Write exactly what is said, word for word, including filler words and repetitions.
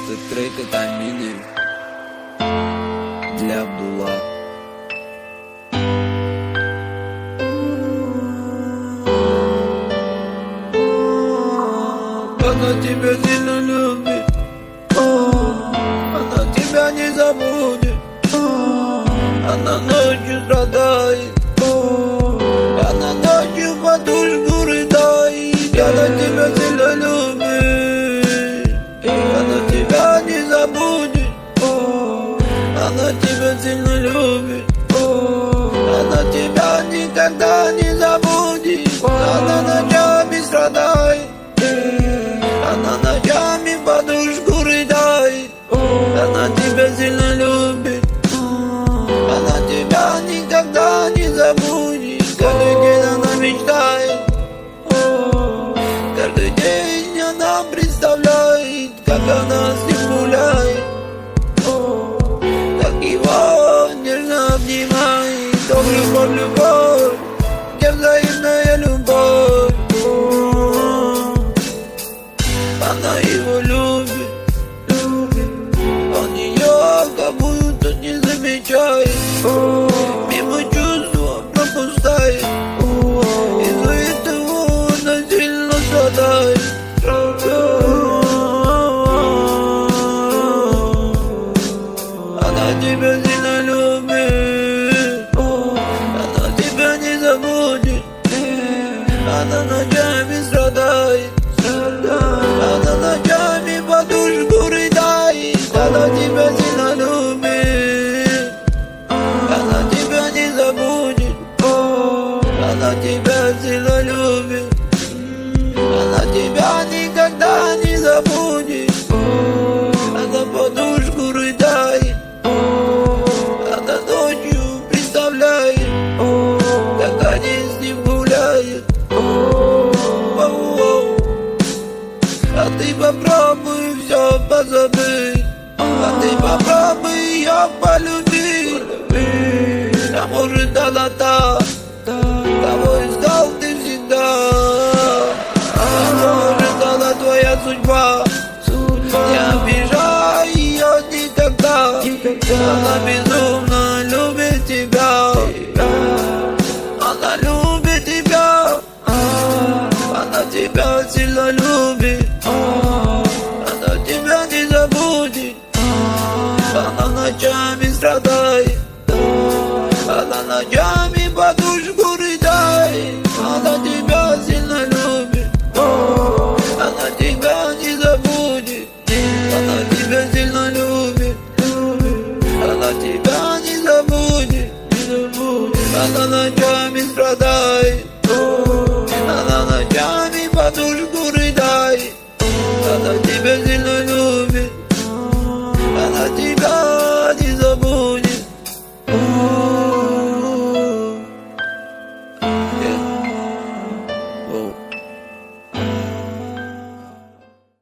Этот трек от Амины для Абдулла. Она тебя сильно любит, она тебя не забудет, она ночью страдает, она ночью подушку рыдает. Она тебя сильно любит, она тебя не забудет, она тебя сильно любит, она тебя никогда не забудет. Она ночами страдает, она ночами подушку рыдает. Она тебя сильно любит, она тебя никогда не забудет. Каждый день она мечтает, каждый день она представляет, как она с ним гуляет, как его нежно обнимает. О, любовь, любовь, где взаимная любовь. Она его любит, он ее как будто не замечает, мимо чувства пропускает, из-за этого она сильно страдает. Она тебя сильно любит, она тебя не забудет, она ночами страдает, она ночами подушку рыдает. Она тебя сильно любит, она тебя не забудет, она тебя сильно любит, она тебя никогда не забудет. Она подушку рыдает, она ночью представляет, как они с ним гуляют. А ты попробуй все позабыть, а ты попробуй ее полюбить. А может она та, кого искал ты всегда. А может она твоя судьба, не обижай ее никогда. Она безумно любит тебя, она любит тебя, она тебя сильно любит, она тебя не забудет. Она ночами страдает, она ночами подушку рыдает. Она тебя сильно любит, она тебя не забудет, она тебя сильно любит, она тебя не забудет. Она ночами страдает, она ночами подушку рыдает, она тебя